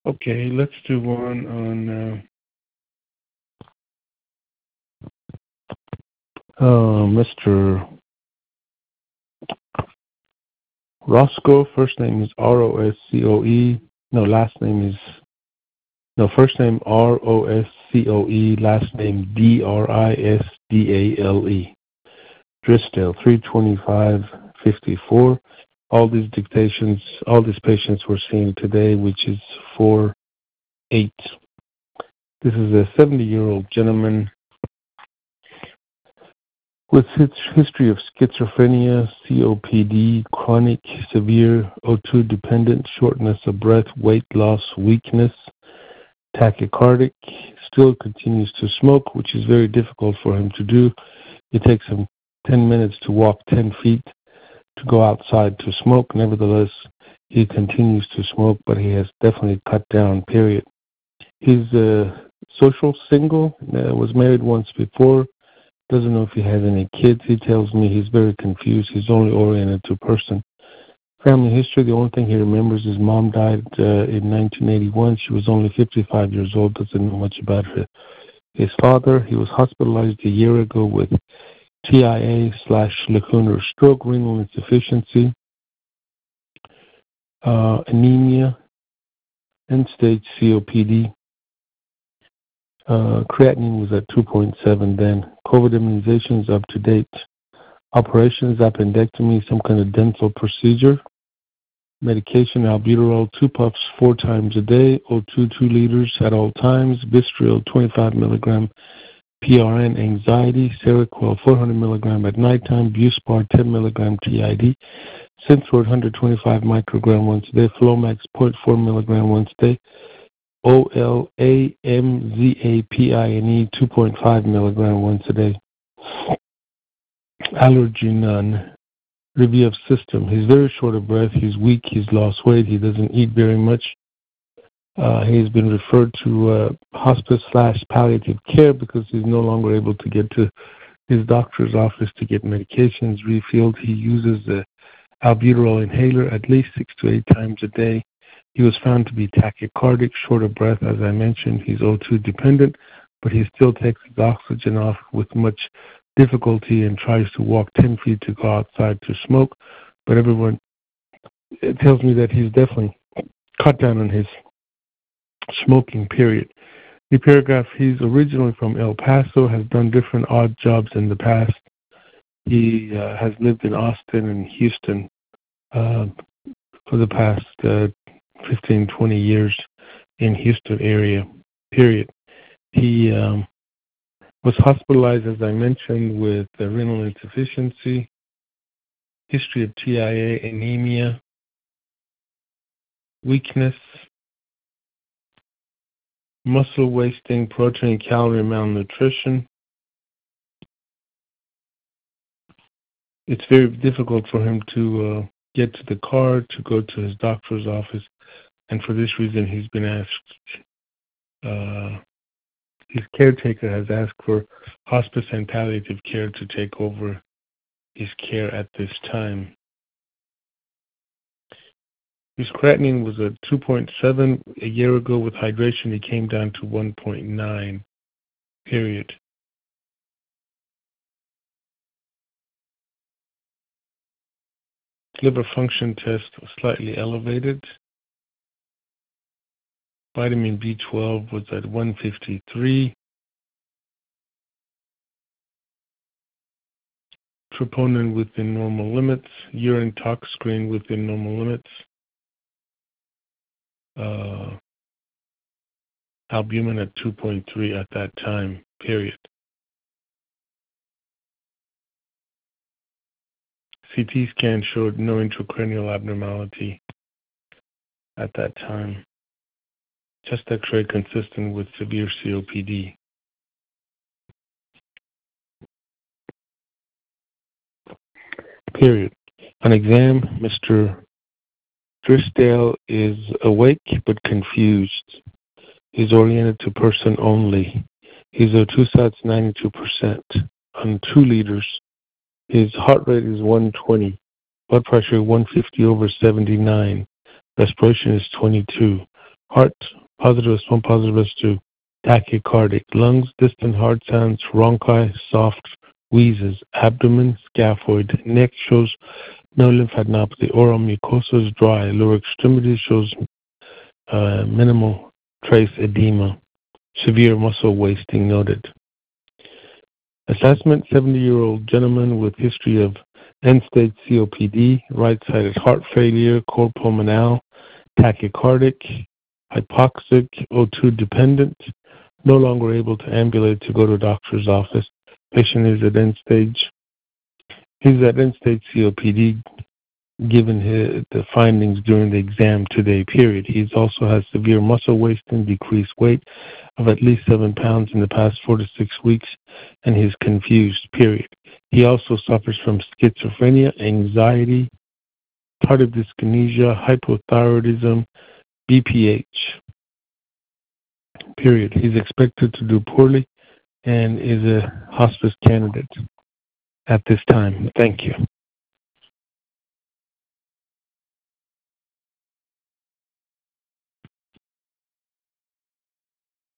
Okay, let's do one on Mr. Roscoe. First name is Roscoe. No, last name is no. First name Roscoe. Last name Drisdale. Drisdale, 32554. All these patients we're seeing today, which is 4-8. This is a 70-year-old gentleman with history of schizophrenia, COPD, chronic, severe O2 dependent, shortness of breath, weight loss, weakness, tachycardic, still continues to smoke, which is very difficult for him to do. It takes him 10 minutes to walk 10 feet to go outside to smoke. Nevertheless, he continues to smoke, but he has definitely cut down, period. He's a social single, was married once before, doesn't know if he has any kids. He tells me he's very confused. He's only oriented to person. Family history, the only thing he remembers is mom died in 1981. She was only 55 years old, doesn't know much about his father. He was hospitalized a year ago with TIA/lacunar stroke, renal insufficiency, anemia, end-stage COPD. Creatinine was at 2.7 then. COVID immunizations up to date. Operations, appendectomy, some kind of dental procedure. Medication, albuterol, 2 puffs 4 times a day. O2, 2 liters at all times. Vistorial, 25 milligram. PRN, anxiety. Seroquel, 400 milligram at nighttime. Buspar, 10 milligram TID. Synthroid, 125 microgram once a day. Flomax, 0.4 milligram once a day. OLAMZAPINE, 2.5 milligram once a day. Allergy, none. Review of system. He's very short of breath. He's weak. He's lost weight. He doesn't eat very much. He's been referred to hospice/palliative care because he's no longer able to get to his doctor's office to get medications refilled. He uses the albuterol inhaler at least 6 to 8 times a day. He was found to be tachycardic, short of breath, as I mentioned. He's O2 dependent, but he still takes his oxygen off with much difficulty and tries to walk 10 feet to go outside to smoke. But everyone tells me that he's definitely cut down on his smoking, period. The paragraph, he's originally from El Paso, has done different odd jobs in the past. He has lived in Austin and Houston for the past 15, 20 years in Houston area, period. He was hospitalized, as I mentioned, with renal insufficiency, history of TIA, anemia, weakness, muscle wasting, protein, calorie malnutrition. It's very difficult for him to get to the car, to go to his doctor's office, and for this reason he's been asked, his caretaker has asked for hospice and palliative care to take over his care at this time. His creatinine was at 2.7 a year ago. With hydration, he came down to 1.9, period. Liver function test was slightly elevated. Vitamin B12 was at 153. Troponin within normal limits. Urine tox screen within normal limits. Albumin at 2.3 at that time, period. CT scan showed no intracranial abnormality at that time. Chest X-ray consistent with severe COPD. Period. On exam, Mr. Drisdale is awake but confused. He's oriented to person only. His O2 sat's 92% on 2 liters. His heart rate is 120. Blood pressure 150/79. Respiration is 22. Heart, positive S1, positive S2. Tachycardic. Lungs, distant hard sounds, rhonchi, soft wheezes. Abdomen, scaphoid. Neck shows no lymphadenopathy. Oral mucosa is dry. Lower extremities shows minimal trace edema. Severe muscle wasting noted. Assessment, 70-year-old gentleman with history of end-stage COPD, right-sided heart failure, cor pulmonale, tachycardic, hypoxic, O2 dependent, no longer able to ambulate to go to a doctor's office. Patient is at end stage. He's at end-stage COPD given the findings during the exam today period. He also has severe muscle wasting, decreased weight of at least 7 pounds in the past 4 to 6 weeks, and he's confused, period. He also suffers from schizophrenia, anxiety, tardive dyskinesia, hypothyroidism, BPH, period. He's expected to do poorly and is a hospice candidate at this time. Thank you.